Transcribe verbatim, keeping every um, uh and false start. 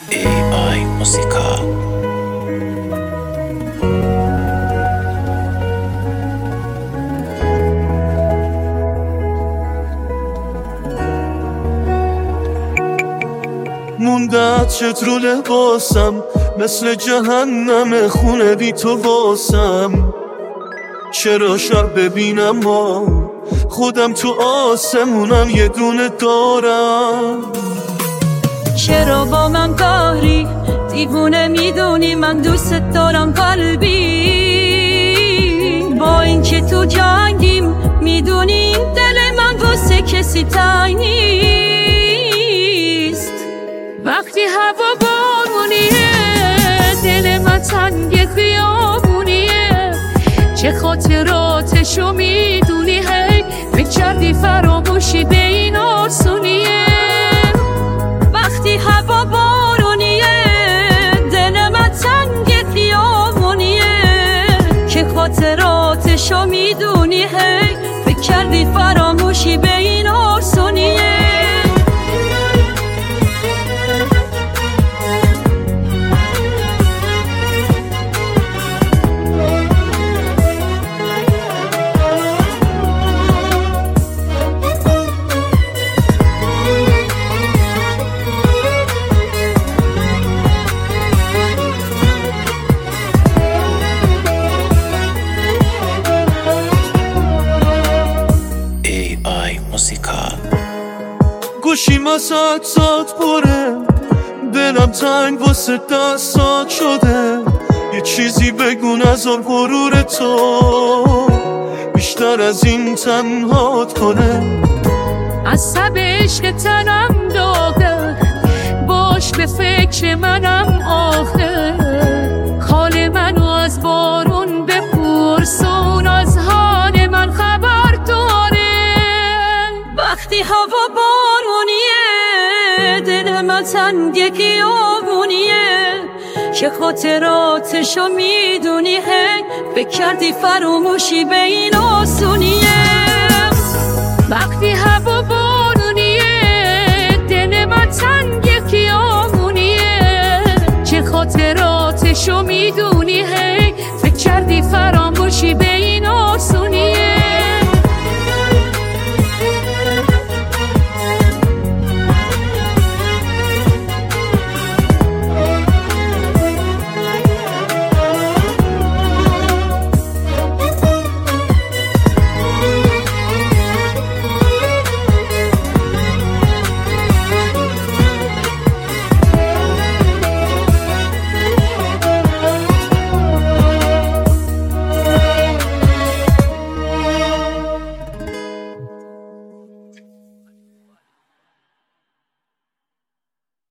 ای آی موسیقا. مونده چت رو لباسم، مثل جهنم خونه بی تو واسم. چرا شب ببینم ما خودم تو آسمونم یه دونه دارم. چرا با من قهری دیوونه میدونی من دوست دارم قلبی. با اینکه تو جنگیم میدونی دل من واسه کسی تنگ نیست. وقتی هوا بارونیه دل من تنگ خیابونیه. چه خاطراتشو میدونی هی فکر کردی فراموشی به این آسونیه. وقتی هوا بارونیه دل من تنگ خیابونیه. که خاطراتشو میدونی هی فکر کردی فراموشی به این آسونیه. گوشیم از عکسات پره، دلم تنگ واسه دستات شده. یه چیزی بگو نذار غرور تو بیشتر از این تنهات کنه. عصب عشق تنم داغه، باش به فکر منم آخه. حال منو از بارون بپرسون، از حال من خبر داره. وقتی هوا بارونیه دل من تنگ خیابونیه. که خاطراتشو میدونی هی فکر کردی فراموشی به این آسونیه. وقتی هوا